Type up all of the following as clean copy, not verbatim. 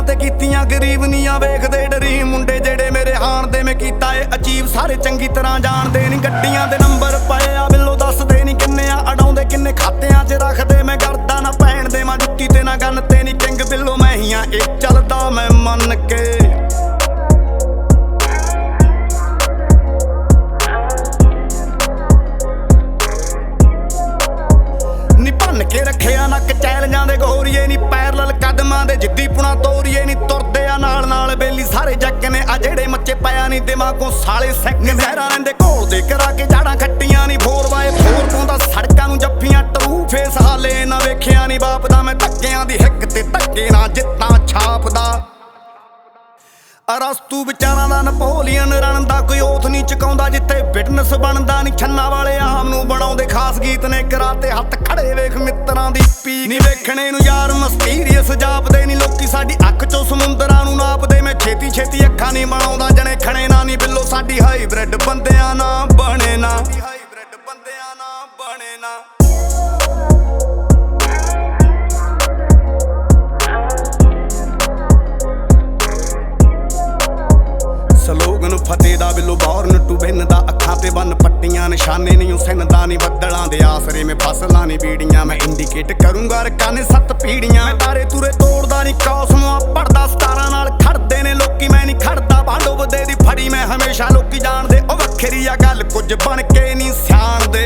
ਦਿਲਾਂ ਤੇ ਕੀਤੀਆਂ ਗਰੀਬ ਨੀਆਂ ਵੇਖਦੇ ਡਰੀ ਮੁੰਡੇ ਜਿਹੜੇ ਮੇਰੇ ਹਾਣ ਦੇ ਮੈਂ ਕੀਤਾ ਏ ਅਚੀਵ ਸਾਰੇ ਚੰਗੀ ਤਰ੍ਹਾਂ ਜਾਣਦੇ ਨੀ ਗੱਡੀਆਂ ਦੇ ਨੰਬਰ ਪਏ ਆ ਬਿੱਲੋ ਦੱਸਦੇ ਨੀ ਕਿੰਨੇ ਆ ਅਡਾਉਂਦੇ ਕਿੰਨੇ ਖਾਤਿਆਂ 'ਚ ਰੱਖਦੇ ਮੈਂ ਕਰਦਾ ਨਾ ਭੈਣ ਦੇ ਮਾਂ ਜੁੱਤੀ ਤੇ ਨਾ ਗੰਨ ਤੇ ਨੀ ਕਿੰਗ ਬਿੱਲੋ ਮੈਂ ਹੀ ਆ ਇਹ ਚੱਲਦਾ ਮੈਂ ਮੰਨ ਕੇ ਕੇ ਰੱਖਿਆ ਨੱਕ ਚੈਲੰਜਾਂ ਦੇ ਗੋਰੀਏ ਨੀ ਪੈਰਲਲ ਕਦਮਾਂ ਦੇ ਜਿੱਦੀ ਪੁਣਾ ਤੋਰੀਏ ਨੀ ਤੁਰਦੇ ਆ ਨਾਲ ਨਾਲ ਬੇਲੀ ਸਾਰੇ ਜੱਗ ਨੇ ਆ ਜਿਹੜੇ ਮੱਚੇ ਪਿਆ ਨੀ ਦਿਮਾਗੋਂ ਸਾਲੇ ਸੈਕ ਜ਼ਹਿਰਾਂ ਰਹਿੰਦੇ ਘੋਲ ਦੇ ਕਰਾ ਕੇ ਜਾੜਾਂ ਖੱਟੀਆਂ ਨੀ 4x4 ਪਾਉਂਦਾ ਸੜਕਾਂ ਨੂੰ ਜੱਫੀਆਂ ਟਰੂ ਫੇਸ ਹਾਲੇ ਨਾ ਵੇਖਿਆ ਨੀ ਬਾਪ ਦਾ ਮੈਂ ਧੱਕਿਆਂ ਦੀ ਹਿੱਕ ਤੇ ਧੱਕੇ ਨਾ ਜਿੱਤਾਂ ਛਾਪਦਾ ਅਰਸਤੂ ਵਿਚਾਰਾਂ ਦਾ ਨਪੋਲੀਅਨ ਰਣ ਦਾ ਕੋਈ ਓਥ ਨਹੀਂ ਚੁਕਾਉਂਦਾ ਜਿੱਥੇ ਫਿਟਨੈਸ ਬਣਦਾ ਨੀ ਛੰਨਾ ਵਾਲੇ ਆਮ ਨੂੰ ਬਣਾਉਂਦੇ ਖਾਸ ਗੀਤ ਨੇ ਕਰਾਤੇ ਹੱਥ ਖੜੇ ਵੇਖ ਮਿੱਤਰਾਂ ਦੀ ਪੀ ਨੀ ਵੇਖਣੇ ਨੂੰ ਯਾਰ ਮਸਟੀਰੀਅਸ ਜਾਪਦੇ ਨੀ ਲੋਕੀ ਸਾਡੀ ਅੱਖ ਚੋਂ ਸਮੁੰਦਰਾਂ ਨੂੰ ਨਾਪਦੇ ਮੈਂ ਛੇਤੀ ਛੇਤੀ ਅੱਖਾਂ ਨਹੀਂ ਬਣਾਉਂਦਾ ਜਣੇ ਖਣੇ ਨਾ ਨੀ ਬਿੱਲੋ ਸਾਡੀ ਹਾਈਬ੍ਰਿਡ ਬੰਦਿਆਂ ਨਾ ਬਣੇ ਨਾ ਸਲੋਗਨ ਫਤਿਹ ਦਾ ਬਿੱਲੋ ਬੌਰਨ ਟੂ ਵਿਨ ਦਾ ਅੱਖਾਂ ਤੇ ਬੰਨ ਪੱਟੀਆਂ ਨਿਸ਼ਾਨੇ ਨਹੀਂ ਸਿੰਨਦਾ ਨੀ ਬੱਦਲਾਂ ਦੇ ਆਸਰੇ ਮੈਂ ਫਸਲਾਂ ਨੀ ਬੀੜੀਆਂ ਮੈਂ ਇੰਡੀਕੇਟ ਕਰੂੰਗਾ ਰਕਾਨੇ 7 ਪੀੜੀਆਂ ਮੈਂ ਤਾਰੇ ਤੁਰੇ ਤੋੜਦਾ ਨੀ ਕੌਸਮੋਂ ਪੜਦਾ ਸਟਾਰਾਂ ਨਾਲ ਖੜਦੇ ਨੇ ਲੋਕੀ ਮੈਂ ਨੀ ਖੜਦਾ ਬਾਂਡੋ ਬਦੇ ਦੀ ਫੜੀ ਮੈਂ ਹਮੇਸ਼ਾ ਲੋਕੀ ਜਾਣਦੇ ਉਹ ਵੱਖਰੀ ਆ ਗੱਲ ਕੁਝ ਬਣ ਕੇ ਨੀ ਸਿਆਣਦੇ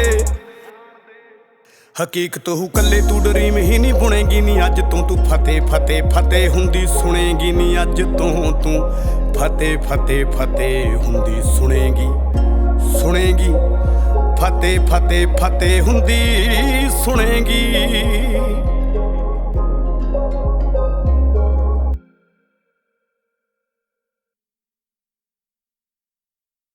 ਹਕੀਕਤ ਹੂ ਕੱਲੇ ਤੂੰ ਡਰੀਮ ਹੀ ਨਹੀਂ ਬੁਣੇਗੀ ਨੀ ਅੱਜ ਤੋਂ ਤੂੰ ਫਤਿਹ ਫਤਿਹ ਫਤਿਹ ਹੁੰਦੀ ਸੁਣੇਗੀ ਨੀ ਅੱਜ ਤੋਂ ਤੂੰ ਫਤਿਹ ਫਤਿਹ ਫਤਿਹ ਹੁੰਦੀ ਸੁਣੇਗੀ ਫਤਿਹ ਫਤਿਹ ਫਤਿਹ ਹੁੰਦੀ ਸੁਣੇਗੀ।